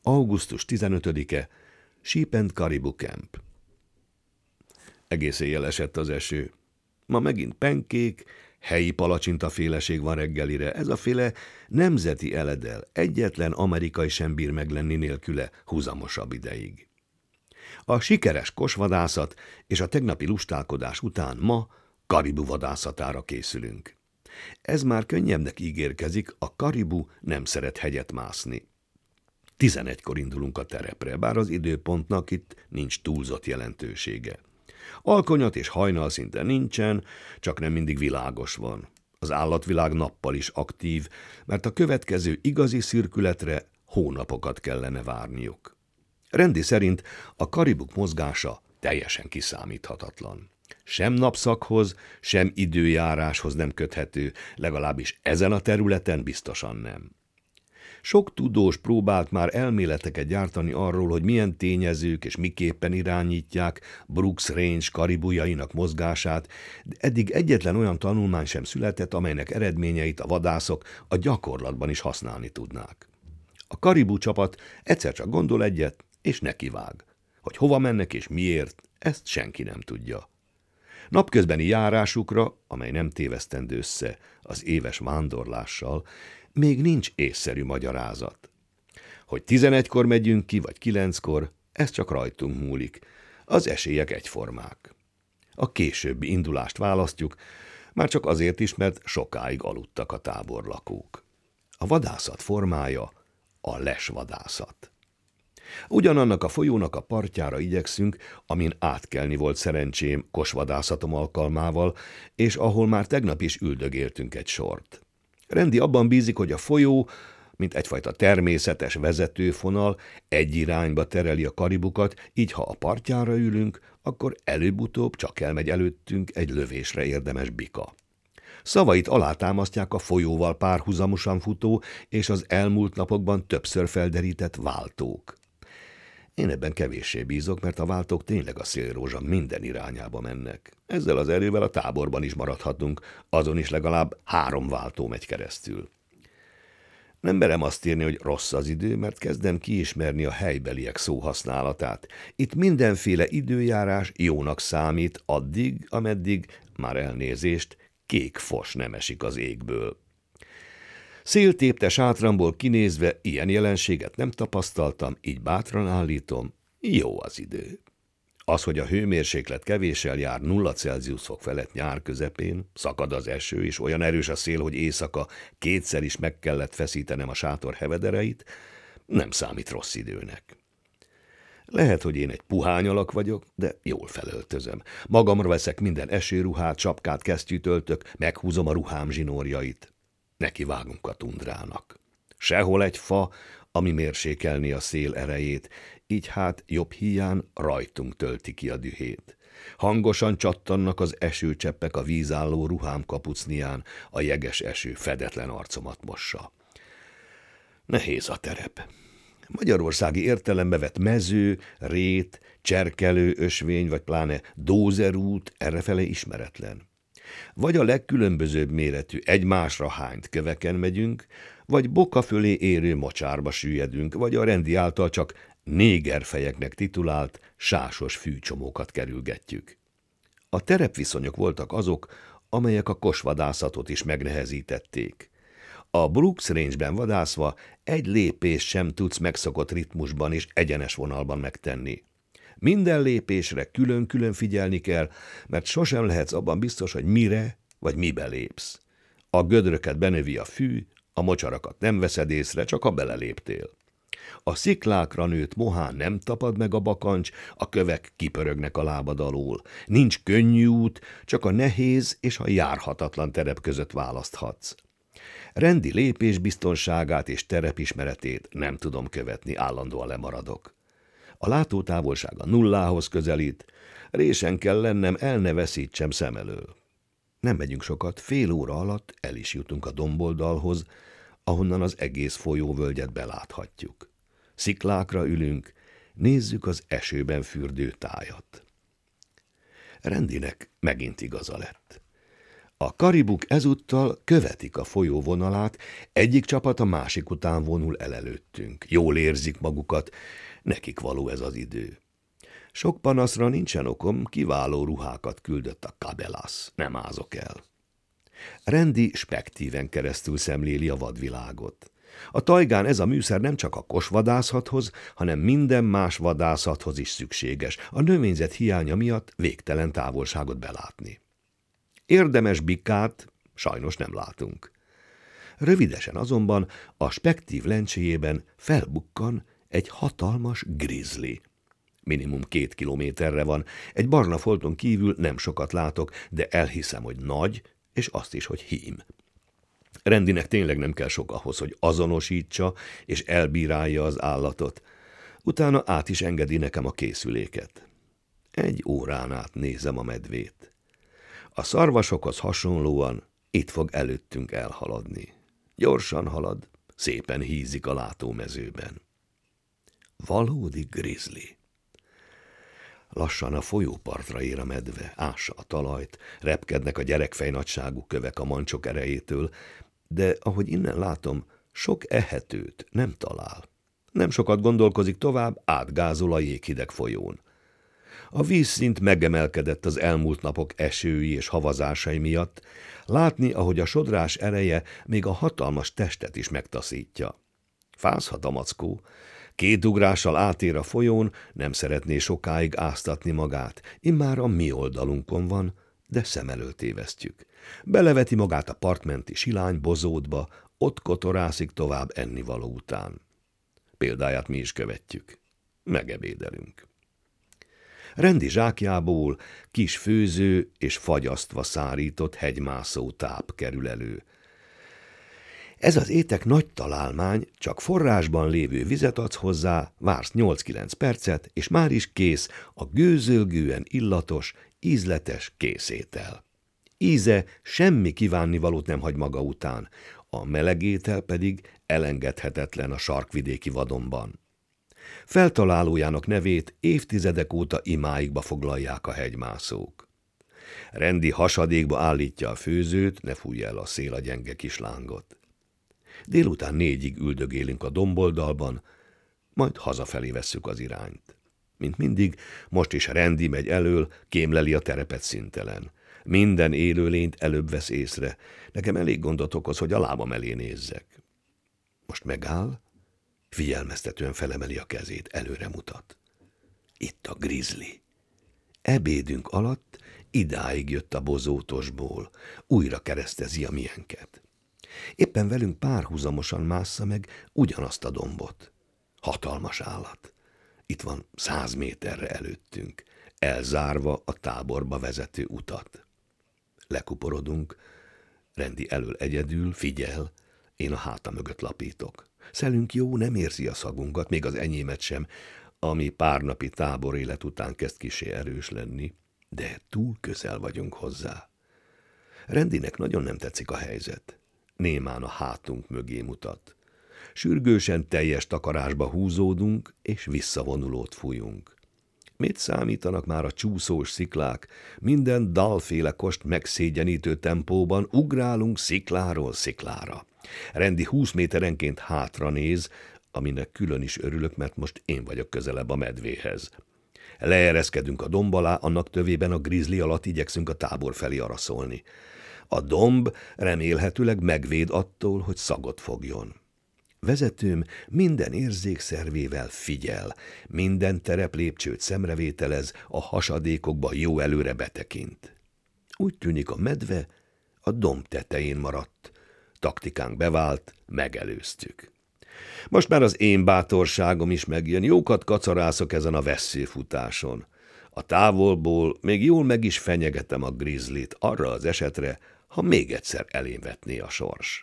Augusztus 15-e, Sheep and Caribou Camp. Egész éjjel esett az eső. Ma megint penkék, helyi palacsintaféleség van reggelire. Ez a féle nemzeti eledel, egyetlen amerikai sem bír meg lenni nélküle húzamosabb ideig. A sikeres kosvadászat és a tegnapi lustálkodás után ma karibu vadászatára készülünk. Ez már könnyebbnek ígérkezik, a karibu nem szeret hegyet mászni. 11-kor indulunk a terepre, bár az időpontnak itt nincs túlzott jelentősége. Alkonyat és hajnal szinte nincsen, csak nem mindig világos van. Az állatvilág nappal is aktív, mert a következő igazi szürkületre hónapokat kellene várniuk. Rendi szerint a karibuk mozgása teljesen kiszámíthatatlan. Sem napszakhoz, sem időjáráshoz nem köthető, legalábbis ezen a területen biztosan nem. Sok tudós próbált már elméleteket gyártani arról, hogy milyen tényezők és miképpen irányítják Brooks Range karibujainak mozgását, de eddig egyetlen olyan tanulmány sem született, amelynek eredményeit a vadászok a gyakorlatban is használni tudnák. A karibu csapat egyszer csak gondol egyet, és nekivág. Hogy hova mennek és miért, ezt senki nem tudja. Napközbeni járásukra, amely nem tévesztendő össze az éves vándorlással, még nincs észszerű magyarázat. Hogy 11-kor megyünk ki, vagy 9-kor, ez csak rajtunk múlik. Az esélyek egyformák. A későbbi indulást választjuk, már csak azért is, mert sokáig aludtak a táborlakók. A vadászat formája a lesvadászat. Ugyanannak a folyónak a partjára igyekszünk, amin átkelni volt szerencsém kosvadászatom alkalmával, és ahol már tegnap is üldögéltünk egy sort. Rendi abban bízik, hogy a folyó, mint egyfajta természetes vezetőfonal, egy irányba tereli a karibukat, így ha a partjára ülünk, akkor előbb-utóbb csak elmegy előttünk egy lövésre érdemes bika. Szavait alátámasztják a folyóval párhuzamosan futó és az elmúlt napokban többször felderített váltók. Én ebben kevéssé bízok, mert a váltók tényleg a szélrózsa minden irányába mennek. Ezzel az erővel a táborban is maradhatunk, azon is legalább 3 váltó megy keresztül. Nem merem azt írni, hogy rossz az idő, mert kezdem kiismerni a helybeliek szóhasználatát. Itt mindenféle időjárás jónak számít addig, ameddig, már elnézést, kék fos nem esik az égből. Széltépte sátramból kinézve ilyen jelenséget nem tapasztaltam, így bátran állítom, jó az idő. Az, hogy a hőmérséklet kevéssel jár 0 Celsius fok felett nyár közepén, szakad az eső, és olyan erős a szél, hogy éjszaka 2-szer is meg kellett feszítenem a sátor hevedereit, nem számít rossz időnek. Lehet, hogy én egy puhány alak vagyok, de jól felöltözöm. Magamra veszek minden esőruhát, sapkát, kesztyűt öltök, meghúzom a ruhám zsinórjait. Nekivágunk a tundrának. Sehol egy fa, ami mérsékelni a szél erejét, így hát jobb híján rajtunk tölti ki a dühét. Hangosan csattannak az esőcseppek a vízálló ruhám kapucnián, a jeges eső fedetlen arcomat mossa. Nehéz a terep. Magyarországi értelembe vett mező, rét, cserkelő, ösvény vagy pláne dózerút errefele ismeretlen. Vagy a legkülönbözőbb méretű egymásra hányt köveken megyünk, vagy boka fölé érő mocsárba süllyedünk, vagy a Rendi által csak négerfejeknek titulált sásos fűcsomókat kerülgetjük. A terepviszonyok voltak azok, amelyek a kosvadászatot is megnehezítették. A Brooks Range-ben vadászva egy lépést sem tudsz megszokott ritmusban és egyenes vonalban megtenni. Minden lépésre külön-külön figyelni kell, mert sosem lehetsz abban biztos, hogy mire vagy mibe lépsz. A gödröket benövi a fű, a mocsarakat nem veszed észre, csak ha beleléptél. A sziklákra nőtt mohán nem tapad meg a bakancs, a kövek kipörögnek a lábad alól. Nincs könnyű út, csak a nehéz és a járhatatlan terep között választhatsz. Rendi lépésbiztonságát és terepismeretét nem tudom követni, állandóan lemaradok. A látótávolsága nullához közelít, résen kell lennem, el ne veszítsem szem elől. Nem megyünk sokat, fél óra alatt el is jutunk a domboldalhoz, ahonnan az egész folyóvölgyet beláthatjuk. Sziklákra ülünk, nézzük az esőben fürdő tájat. Rendinek megint igaza lett. A karibuk ezúttal követik a folyó vonalát, egyik csapat a másik után vonul el előttünk. Jól érzik magukat, nekik való ez az idő. Sok panaszra nincsen okom, kiváló ruhákat küldött a Cabelasz, nem ázok el. Randy spektíven keresztül szemléli a vadvilágot. A tajgán ez a műszer nem csak a kosvadászathoz, hanem minden más vadászathoz is szükséges, a növényzet hiánya miatt végtelen távolságot belátni. Érdemes bikkát sajnos nem látunk. Rövidesen azonban a spektív lencséjében felbukkan egy hatalmas grizzly. Minimum 2 kilométerre van, egy barna folton kívül nem sokat látok, de elhiszem, hogy nagy, és azt is, hogy hím. Randynek tényleg nem kell sok ahhoz, hogy azonosítsa és elbírálja az állatot. Utána át is engedi nekem a készüléket. 1 órán át nézem a medvét. A szarvasokhoz hasonlóan itt fog előttünk elhaladni. Gyorsan halad, szépen hízik a látómezőben. Valódi grizzly. Lassan a folyópartra ér a medve, ássa a talajt, repkednek a gyerekfejnagyságú kövek a mancsok erejétől, de ahogy innen látom, sok ehetőt nem talál. Nem sokat gondolkozik tovább, átgázol a jéghideg folyón. A vízszint megemelkedett az elmúlt napok esői és havazásai miatt, látni, ahogy a sodrás ereje még a hatalmas testet is megtaszítja. Fázhat a mackó, 2 ugrással átér a folyón, nem szeretné sokáig áztatni magát, immár a mi oldalunkon van, de szem elől tévesztjük. Beleveti magát a partmenti silány bozótba, ott kotorászik tovább ennivaló után. Példáját mi is követjük. Megebédelünk. Randy zsákjából kis főző és fagyasztva szárított hegymászó táp kerül elő. Ez az étek nagy találmány, csak forrásban lévő vizet adsz hozzá, vársz 8-9 percet, és már is kész a gőzölgően illatos, ízletes készétel. Íze semmi kívánnivalót nem hagy maga után, a meleg étel pedig elengedhetetlen a sarkvidéki vadonban. Feltalálójának nevét évtizedek óta imáikba foglalják a hegymászók. Randy hasadékba állítja a főzőt, ne fújja el a szél a gyenge kis lángot. Délután 4-ig üldögélünk a domboldalban, majd hazafelé vesszük az irányt. Mint mindig, most is Randy megy elől, kémleli a terepet szüntelen. Minden élőlényt előbb vesz észre, nekem elég gondot okoz, hogy a lábam elé nézzek. Most megáll, figyelmeztetően felemeli a kezét, előre mutat. Itt a grizzly. Ebédünk alatt idáig jött a bozótosból, újra keresztezi a mienket. Éppen velünk párhuzamosan mássza meg ugyanazt a dombot. Hatalmas állat. Itt van 100 méterre előttünk, elzárva a táborba vezető utat. Lekuporodunk, Randy elől egyedül, figyel, én a háta mögött lapítok. Szelünk jó, nem érzi a szagunkat, még az enyémet sem, ami pár napi táborélet után kezd kissé erős lenni, de túl közel vagyunk hozzá. Randynek nagyon nem tetszik a helyzet. Némán a hátunk mögé mutat. Sürgősen teljes takarásba húzódunk, és visszavonulót fújunk. Mit számítanak már a csúszós sziklák? Minden dalféle kost megszégyenítő tempóban ugrálunk szikláról sziklára. Randy 20 méterenként hátra néz, aminek külön is örülök, mert most én vagyok közelebb a medvéhez. Leereszkedünk a domb alá, annak tövében a grizzly alatt igyekszünk a tábor felé araszolni. A domb remélhetőleg megvéd attól, hogy szagot fogjon. Vezetőm minden érzékszervével figyel, minden tereplépcsőt szemrevételez, a hasadékokba jó előre betekint. Úgy tűnik, a medve a domb tetején maradt. Taktikánk bevált, megelőztük. Most már az én bátorságom is megjön, jókat kacarászok ezen a vesszőfutáson. A távolból még jól meg is fenyegetem a grizzlyt arra az esetre, ha még egyszer elém vetné a sors.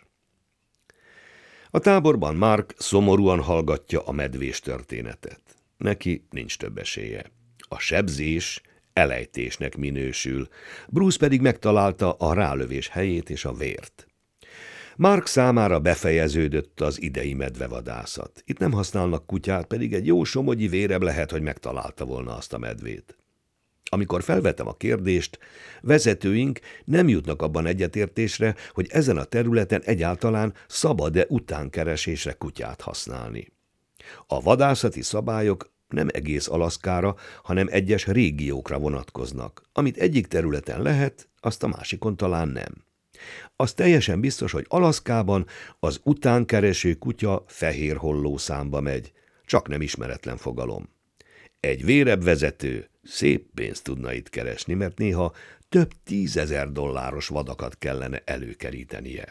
A táborban Mark szomorúan hallgatja a medvés történetet. Neki nincs több esélye. A sebzés elejtésnek minősül, Bruce pedig megtalálta a rálövés helyét és a vért. Mark számára befejeződött az idei medvevadászat. Itt nem használnak kutyát, pedig egy jó somogyi véreb lehet, hogy megtalálta volna azt a medvét. Amikor felvetem a kérdést, vezetőink nem jutnak abban egyetértésre, hogy ezen a területen egyáltalán szabad-e utánkeresésre kutyát használni. A vadászati szabályok nem egész Alaszkára, hanem egyes régiókra vonatkoznak. Amit egyik területen lehet, azt a másikon talán nem. Az teljesen biztos, hogy Alaszkában az utánkereső kutya fehér hollószámba megy, csak nem ismeretlen fogalom. Egy vérebb vezető szép pénzt tudna itt keresni, mert néha több $10,000 vadakat kellene előkerítenie.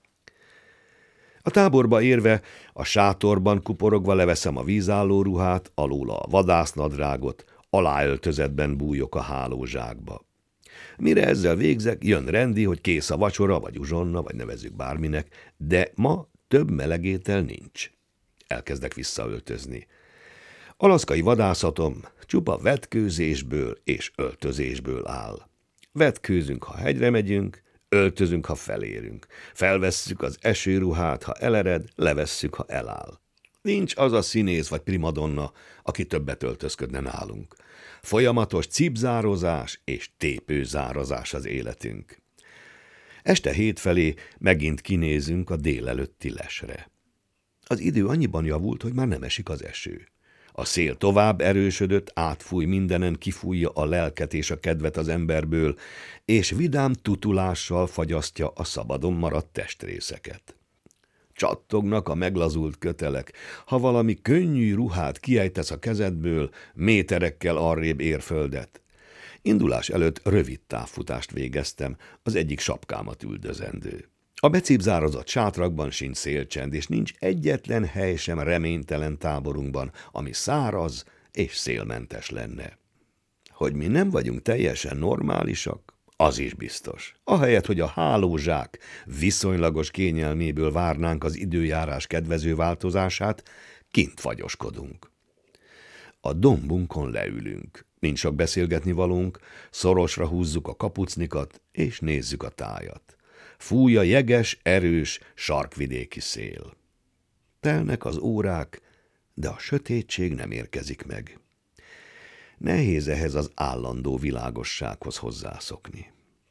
A táborba érve, a sátorban kuporogva leveszem a vízálló ruhát, alul a vadásznadrágot, aláöltözetben bújok a hálózsákba. Mire ezzel végzek, jön Randy, hogy kész a vacsora, vagy uzsonna, vagy nevezzük bárminek, de ma több melegétel nincs. Elkezdek visszaöltözni. Alaszkai vadászatom csupa vetkőzésből és öltözésből áll. Vetkőzünk, ha hegyre megyünk, öltözünk, ha felérünk. Felvesszük az esőruhát, ha elered, levesszük, ha eláll. Nincs az a színész vagy primadonna, aki többet öltözködne nálunk. Folyamatos cipzározás és tépőzározás az életünk. Este 7 felé megint kinézünk a délelőtti lesre. Az idő annyiban javult, hogy már nem esik az eső. A szél tovább erősödött, átfúj mindenen, kifújja a lelket és a kedvet az emberből, és vidám tutulással fagyasztja a szabadon maradt testrészeket. Csattognak a meglazult kötelek, ha valami könnyű ruhát kiejtesz a kezedből, méterekkel arrébb ér földet. Indulás előtt rövid távfutást végeztem, az egyik sapkámat üldözendő. A becipzározott sátrakban sincs szélcsend, és nincs egyetlen hely sem reménytelen táborunkban, ami száraz és szélmentes lenne. Hogy mi nem vagyunk teljesen normálisak, az is biztos. Ahelyett, hogy a hálózsák viszonylagos kényelméből várnánk az időjárás kedvező változását, kint fagyoskodunk. A dombunkon leülünk. Nincs sok beszélgetni valónk, szorosra húzzuk a kapucnikat, és nézzük a tájat. Fúj a jeges, erős, sarkvidéki szél. Telnek az órák, de a sötétség nem érkezik meg. Nehéz ehhez az állandó világossághoz hozzászokni.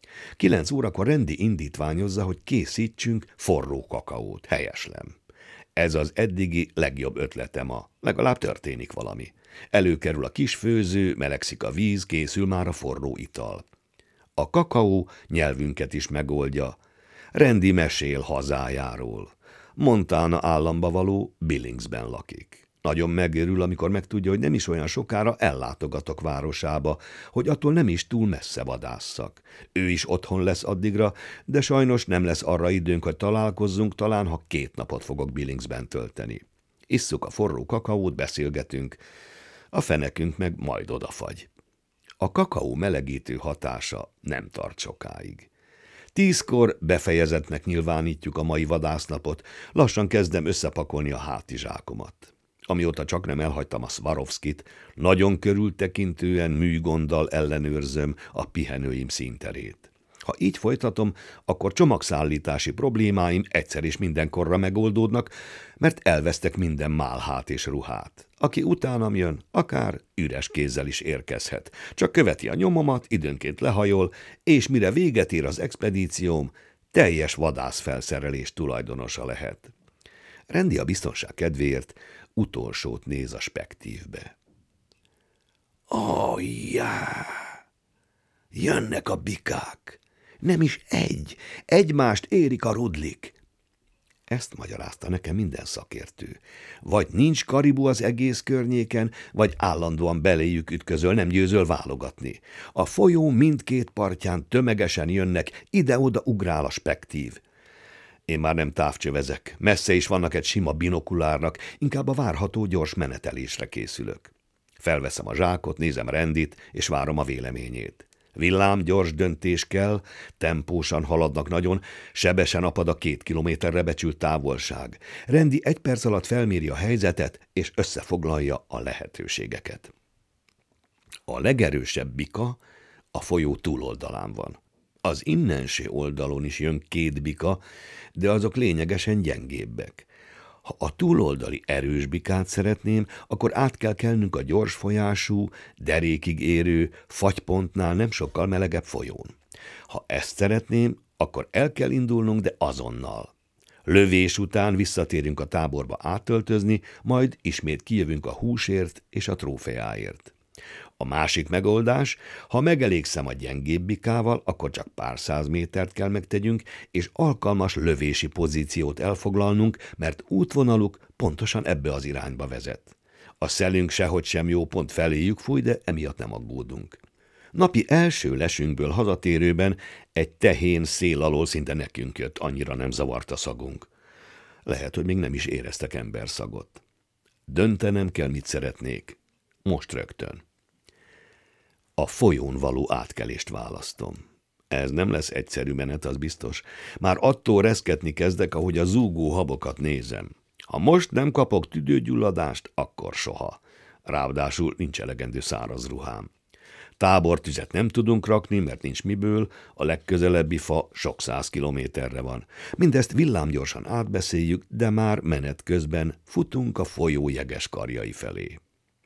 9 órakor Randy indítványozza, hogy készítsünk forró kakaót, helyeslem. Ez az eddigi legjobb ötlete ma, legalább történik valami. Előkerül a kis főző, melegszik a víz, készül már a forró ital. A kakaó nyelvünket is megoldja. Randy mesél hazájáról. Montana államba való Billingsben lakik. Nagyon megörül, amikor megtudja, hogy nem is olyan sokára ellátogatok városába, hogy attól nem is túl messze vadásszak. Ő is otthon lesz addigra, de sajnos nem lesz arra időnk, hogy találkozzunk, talán ha 2 napot fogok Billingsben tölteni. Isszuk a forró kakaót, beszélgetünk, a fenekünk meg majd odafagy. A kakaó melegítő hatása nem tart sokáig. 10-kor befejezettnek nyilvánítjuk a mai vadásznapot, lassan kezdem összepakolni a hátizsákomat. Amióta csak nem elhagytam a Swarovskit, nagyon körültekintően műgonddal ellenőrzöm a pihenőim színterét. Ha így folytatom, akkor csomagszállítási problémáim egyszer és mindenkorra megoldódnak, mert elvesztek minden málhát és ruhát. Aki utánam jön, akár üres kézzel is érkezhet. Csak követi a nyomomat, időnként lehajol, és mire véget ér az expedícióm, teljes vadászfelszerelés tulajdonosa lehet. Randy a biztonság kedvéért utolsót néz a spektívbe. Jönnek a bikák! Nem is egymást érik a rudlik. Ezt magyarázta nekem minden szakértő. Vagy nincs karibu az egész környéken, vagy állandóan beléjük ütközöl, nem győzöl válogatni. A folyó mindkét partján tömegesen jönnek, ide-oda ugrál a spektív. Én már nem távcsövezek, messze is vannak egy sima binokulárnak, inkább a várható gyors menetelésre készülök. Felveszem a zsákot, nézem Randyt, és várom a véleményét. Villám, gyors döntés kell, tempósan haladnak nagyon, sebesen apad a 2 kilométerre becsült távolság. Randy 1 perc alatt felméri a helyzetet, és összefoglalja a lehetőségeket. A legerősebb bika a folyó túloldalán van. Az innenső oldalon is jön 2 bika, de azok lényegesen gyengébbek. Ha a túloldali erős bikát szeretném, akkor át kell kelnünk a gyors folyású, derékig érő, fagypontnál nem sokkal melegebb folyón. Ha ezt szeretném, akkor el kell indulnunk, de azonnal. Lövés után visszatérünk a táborba átöltözni, majd ismét kijövünk a húsért és a trófeáért. A másik megoldás, ha megelégszem a gyengébb bikával, akkor csak pár száz métert kell megtegyünk, és alkalmas lövési pozíciót elfoglalnunk, mert útvonaluk pontosan ebbe az irányba vezet. A szelünk sehogy sem jó pont feléjük fúj, de emiatt nem aggódunk. Napi első lesünkből hazatérőben egy tehén szél alól szinte nekünk jött, annyira nem zavart a szagunk. Lehet, hogy még nem is éreztek emberszagot. Döntenem kell, mit szeretnék. Most rögtön. A folyón való átkelést választom. Ez nem lesz egyszerű menet, az biztos. Már attól reszketni kezdek, ahogy a zúgó habokat nézem. Ha most nem kapok tüdőgyulladást, akkor soha. Ráadásul nincs elegendő száraz ruhám. Tábortüzet nem tudunk rakni, mert nincs miből, a legközelebbi fa sok 100 kilométerre van. Mindezt villámgyorsan átbeszéljük, de már menet közben futunk a folyó jeges karjai felé.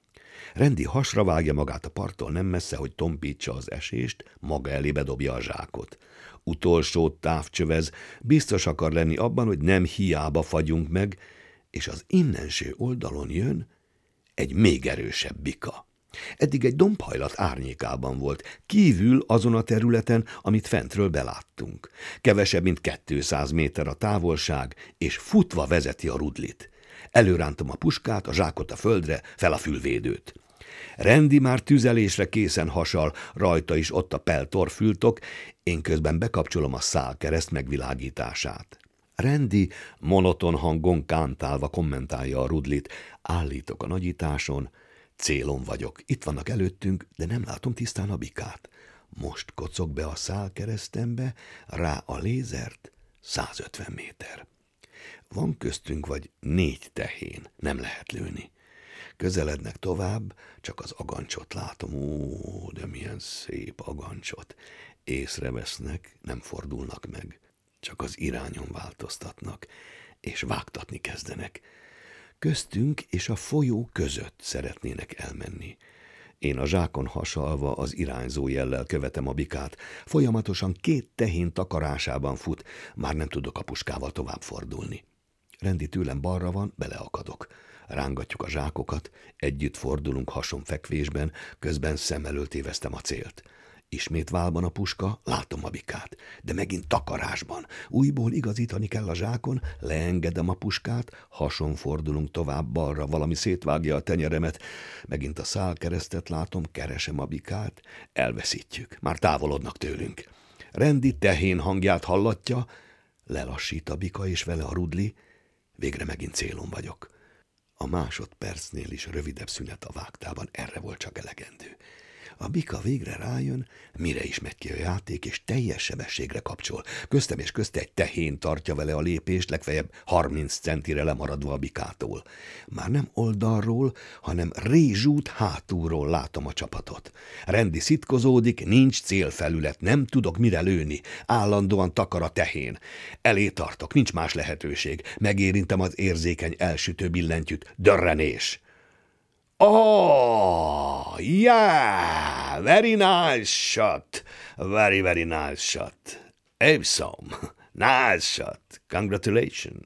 Rendi hasra vágja magát a parttól nem messze, hogy tompítsa az esést, maga elé bedobja a zsákot. Utolsó távcsövez, biztos akar lenni abban, hogy nem hiába fagyunk meg, és az innenső oldalon jön egy még erősebb bika. Eddig egy dombhajlat árnyékában volt, kívül azon a területen, amit fentről beláttunk. Kevesebb, mint 200 méter a távolság, és futva vezeti a rudlit. Előrántom a puskát, a zsákot a földre, fel a fülvédőt. Rendi már tüzelésre készen hasal, rajta is ott a peltorfültok, én közben bekapcsolom a szálkereszt megvilágítását. Rendi monoton hangon kántálva kommentálja a rudlit. Állítok a nagyításon, célon vagyok. Itt vannak előttünk, de nem látom tisztán a bikát. Most kocog be a szálkeresztembe, rá a lézert, 150 méter. Van köztünk vagy 4 tehén, nem lehet lőni. Közelednek tovább, csak az agancsot látom. Ó, de milyen szép agancsot. Észrevesznek, nem fordulnak meg. Csak az irányon változtatnak, és vágtatni kezdenek. Köztünk és a folyó között szeretnének elmenni. Én a zsákon hasalva az irányzó jellel követem a bikát. Folyamatosan 2 tehén takarásában fut, már nem tudok a puskával tovább fordulni. Rendi tőlem balra van, beleakadok. Rángatjuk a zsákokat, együtt fordulunk hasonfekvésben, közben szem elől téveztem a célt. Ismét válban a puska, látom a bikát, de megint takarásban. Újból igazítani kell a zsákon, leengedem a puskát, hason fordulunk tovább balra, valami szétvágja a tenyeremet. Megint a szálkeresztet látom, keresem a bikát, elveszítjük, már távolodnak tőlünk. Rendi tehén hangját hallatja, lelassít a bika és vele a rudli, végre megint célon vagyok. A másodpercnél is rövidebb szünet a vágtában, erre volt csak elegendő. A bika végre rájön, mire is megy ki a játék, és teljes sebességre kapcsol. Köztem és közte egy tehén tartja vele a lépést, legfeljebb 30 centire lemaradva a bikától. Már nem oldalról, hanem rézsút hátulról látom a csapatot. Rendi szitkozódik, nincs célfelület, nem tudok mire lőni. Állandóan takar a tehén. Elé tartok, nincs más lehetőség. Megérintem az érzékeny elsütő billentyűt. Dörrenés! Oh, yeah, very nice shot, very, very nice shot. Awesome, nice shot, congratulations.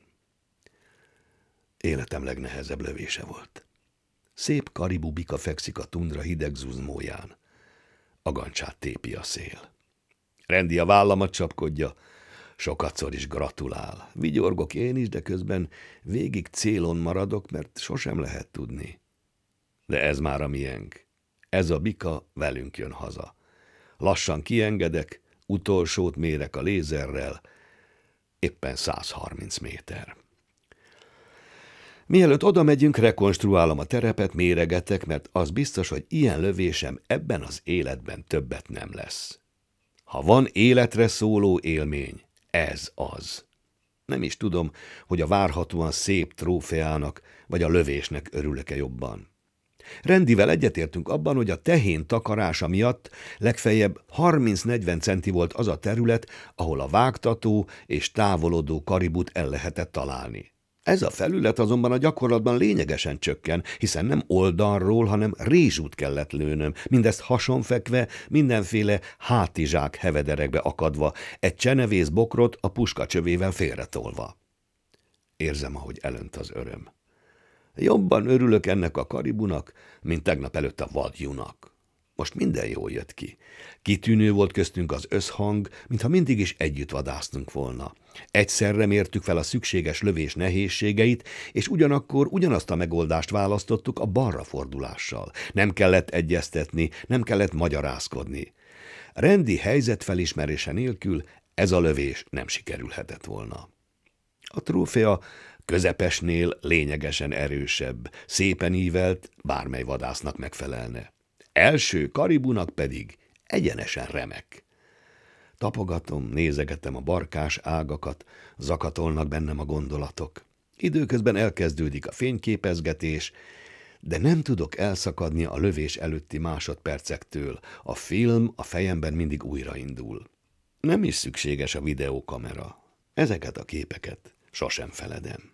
Életem legnehezebb lövése volt. Szép karibu bika fekszik a tundra hideg zuzmóján. Agancsát tépi a szél. Rendi a vállamat csapkodja, sokatszor is gratulál. Vigyorgok én is, de közben végig célon maradok, mert sosem lehet tudni. De ez már a miénk. Ez a bika velünk jön haza. Lassan kiengedek, utolsót mérek a lézerrel, éppen 130 méter. Mielőtt oda megyünk, rekonstruálom a terepet, méregetek, mert az biztos, hogy ilyen lövésem ebben az életben többet nem lesz. Ha van életre szóló élmény, ez az. Nem is tudom, hogy a várhatóan szép trófeának vagy a lövésnek örülök-e jobban. Rendivel egyetértünk abban, hogy a tehén takarása miatt legfeljebb 30-40 centi volt az a terület, ahol a vágtató és távolodó karibut el lehetett találni. Ez a felület azonban a gyakorlatban lényegesen csökken, hiszen nem oldalról, hanem rézsút kellett lőnöm, mindezt hasonfekve, mindenféle hátizsák hevederekbe akadva, egy csenevész bokrot a puska csövével félretolva. Érzem, ahogy elönt az öröm. Jobban örülök ennek a karibunak, mint tegnap előtt a vadjunak. Most minden jól jött ki. Kitűnő volt köztünk az összhang, mintha mindig is együtt vadásztunk volna. Egyszerre mértük fel a szükséges lövés nehézségeit, és ugyanakkor ugyanazt a megoldást választottuk a balrafordulással. Nem kellett egyeztetni, nem kellett magyarázkodni. Rendi helyzetfelismerése nélkül ez a lövés nem sikerülhetett volna. A trófea közepesnél lényegesen erősebb, szépen ívelt, bármely vadásznak megfelelne. Első karibunak pedig egyenesen remek. Tapogatom, nézegetem a barkás ágakat, zakatolnak bennem a gondolatok. Időközben elkezdődik a fényképezgetés, de nem tudok elszakadni a lövés előtti másodpercektől. A film a fejemben mindig újraindul. Nem is szükséges a videókamera. Ezeket a képeket sosem feledem.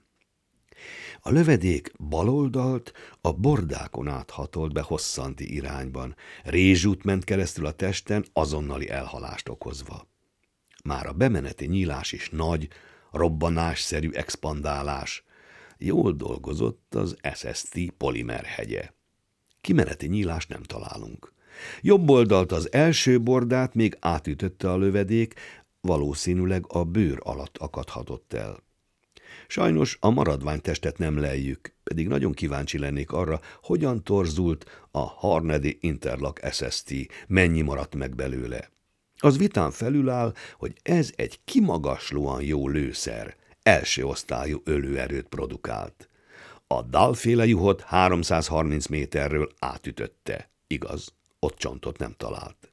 A lövedék baloldalt a bordákon áthatolt be hosszanti irányban, rézsút ment keresztül a testen, azonnali elhalást okozva. Már a bemeneti nyílás is nagy, robbanásszerű expandálás. Jól dolgozott az SST polimerhegye. Kimeneti nyílást nem találunk. Jobb oldalt az első bordát még átütötte a lövedék, valószínűleg a bőr alatt akadhatott el. Sajnos a maradványtestet nem leljük, pedig nagyon kíváncsi lennék arra, hogyan torzult a Hornady Interlock SST, mennyi maradt meg belőle. Az vitán felül áll, hogy ez egy kimagaslóan jó lőszer, első osztályú ölőerőt produkált. A Dahl-féle juhot 330 méterről átütötte. Igaz, ott csontot nem talált.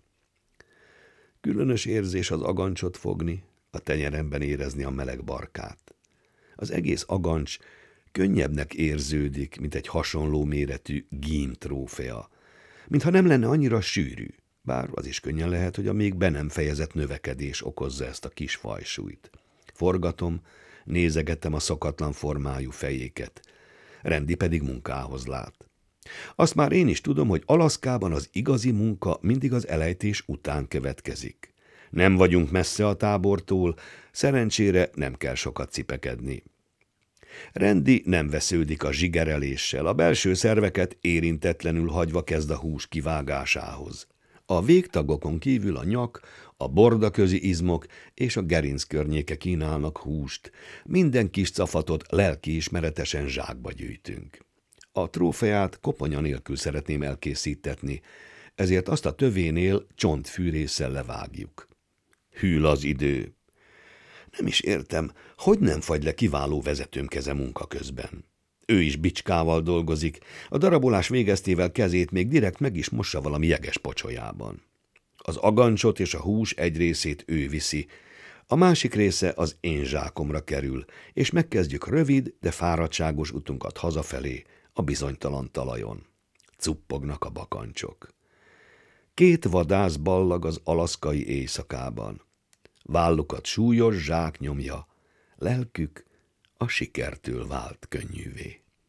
Különös érzés az agancsot fogni, a tenyeremben érezni a meleg barkát. Az egész agancs könnyebbnek érződik, mint egy hasonló méretű gím trófea, mintha nem lenne annyira sűrű, bár az is könnyen lehet, hogy a még be nem fejezett növekedés okozza ezt a kis fajsúlyt. Forgatom, nézegetem a szokatlan formájú fejéket, Rendi pedig munkához lát. Azt már én is tudom, hogy Alaszkában az igazi munka mindig az elejtés után következik. Nem vagyunk messze a tábortól, szerencsére nem kell sokat cipekedni. Rendi nem vesződik a zsigereléssel, a belső szerveket érintetlenül hagyva kezd a hús kivágásához. A végtagokon kívül a nyak, a bordaközi izmok és a gerinc környéke kínálnak húst. Minden kis cafatot lelkiismeretesen zsákba gyűjtünk. A trófeát koponya nélkül szeretném elkészítetni, ezért azt a tövénél csontfűrésszel levágjuk. Hűl az idő. Nem is értem, hogy nem fagy le kiváló vezetőm keze munka közben. Ő is bicskával dolgozik, a darabolás végeztével kezét még direkt meg is mossa valami jeges pocsolyában. Az agancsot és a hús egy részét ő viszi, a másik része az én zsákomra kerül, és megkezdjük rövid, de fáradtságos utunkat hazafelé a bizonytalan talajon. Cuppognak a bakancsok. 2 vadász ballag az alaszkai éjszakában. Vállukat súlyos zsák nyomja, lelkük a sikertől vált könnyűvé.